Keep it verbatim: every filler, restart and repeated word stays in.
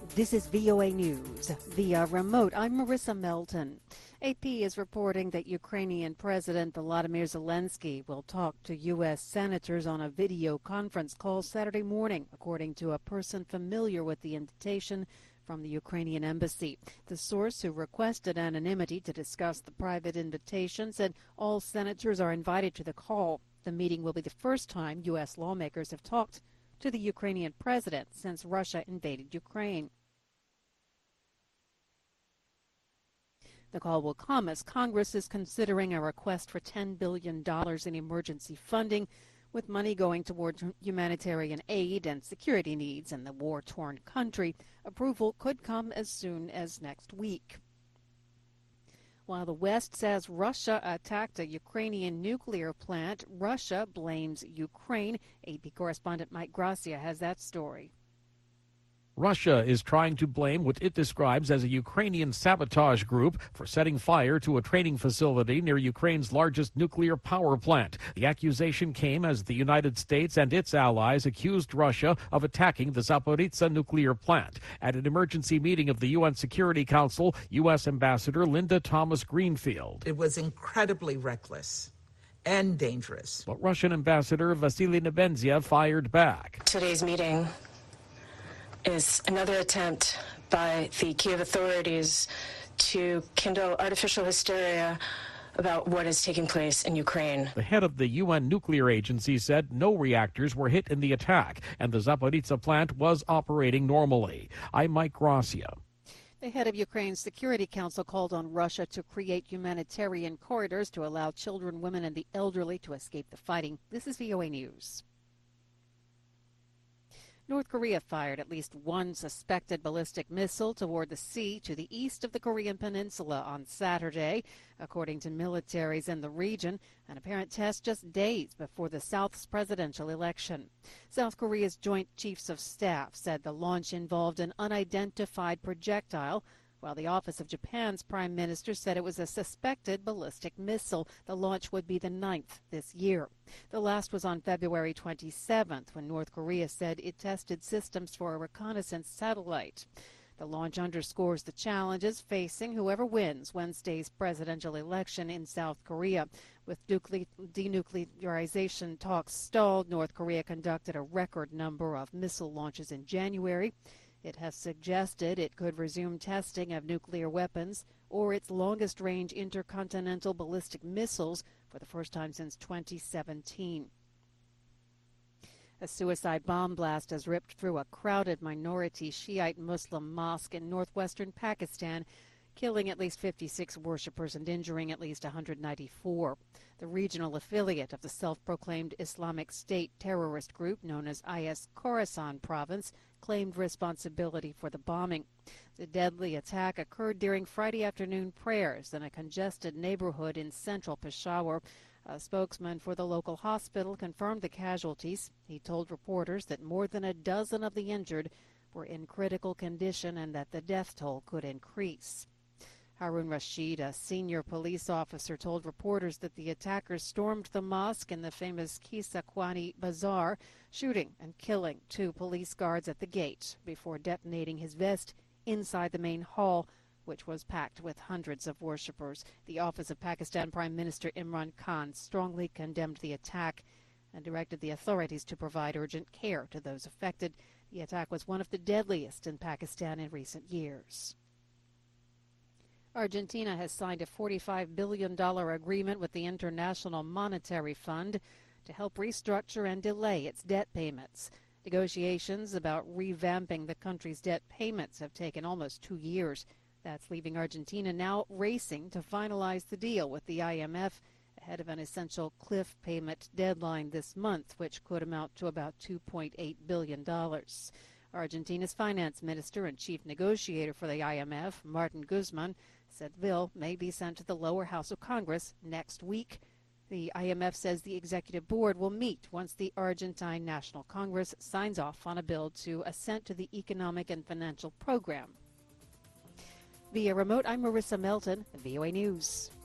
This is V O A News. Via remote, I'm Marissa Melton. A P is reporting that Ukrainian President Volodymyr Zelensky will talk to U S senators on a video conference call Saturday morning, according to a person familiar with the invitation from the Ukrainian embassy. The source, who requested anonymity to discuss the private invitation, said all senators are invited to the call. The meeting will be the first time U S lawmakers have talked to the Ukrainian president since Russia invaded Ukraine. The call will come as Congress is considering a request for ten billion dollars in emergency funding, with money going towards humanitarian aid and security needs in the war-torn country. Approval could come as soon as next week. While the West says Russia attacked a Ukrainian nuclear plant, Russia blames Ukraine. A P correspondent Mike Gracia has that story. Russia is trying to blame what it describes as a Ukrainian sabotage group for setting fire to a training facility near Ukraine's largest nuclear power plant. The accusation came as the United States and its allies accused Russia of attacking the Zaporizhzhia nuclear plant. At an emergency meeting of the U N Security Council, U S Ambassador Linda Thomas-Greenfield. It was incredibly reckless and dangerous. But Russian Ambassador Vasily Nebenzia fired back. Today's meeting is another attempt by the Kiev authorities to kindle artificial hysteria about what is taking place in Ukraine. The head of the U N nuclear agency said no reactors were hit in the attack, and the Zaporizhzhia plant was operating normally. I'm Mike Gracia. The head of Ukraine's Security Council called on Russia to create humanitarian corridors to allow children, women, and the elderly to escape the fighting. This is V O A News. North Korea fired at least one suspected ballistic missile toward the sea to the east of the Korean peninsula on Saturday, according to militaries in the region, an apparent test just days before the South's presidential election. South Korea's Joint Chiefs of Staff said the launch involved an unidentified projectile, while the Office of Japan's prime minister said it was a suspected ballistic missile. The launch would be the ninth this year. The last was on February twenty-seventh, when North Korea said it tested systems for a reconnaissance satellite. The launch underscores the challenges facing whoever wins Wednesday's presidential election in South Korea. With denuclearization talks stalled, North Korea conducted a record number of missile launches in January. It has suggested it could resume testing of nuclear weapons or its longest-range intercontinental ballistic missiles for the first time since twenty seventeen. A suicide bomb blast has ripped through a crowded minority Shiite Muslim mosque in northwestern Pakistan, killing at least fifty-six worshippers and injuring at least one hundred ninety-four. The regional affiliate of the self-proclaimed Islamic State terrorist group known as I S Khorasan province claimed responsibility for the bombing. The deadly attack occurred during Friday afternoon prayers in a congested neighborhood in central Peshawar. A spokesman for the local hospital confirmed the casualties. He told reporters that more than a dozen of the injured were in critical condition and that the death toll could increase. Harun Rashid, a senior police officer, told reporters that the attackers stormed the mosque in the famous Kisa Kwani Bazaar, shooting and killing two police guards at the gate before detonating his vest inside the main hall, which was packed with hundreds of worshippers. The office of Pakistan Prime Minister Imran Khan strongly condemned the attack and directed the authorities to provide urgent care to those affected. The attack was one of the deadliest in Pakistan in recent years. Argentina has signed a forty-five billion dollars agreement with the International Monetary Fund to help restructure and delay its debt payments. Negotiations about revamping the country's debt payments have taken almost two years. That's leaving Argentina now racing to finalize the deal with the I M F ahead of an essential cliff payment deadline this month, which could amount to about two point eight billion dollars. Argentina's finance minister and chief negotiator for the I M F, Martin Guzman, said the bill may be sent to the lower house of Congress next week. The I M F says the executive board will meet once the Argentine National Congress signs off on a bill to assent to the economic and financial program. Via remote, I'm Marissa Melton, V O A News.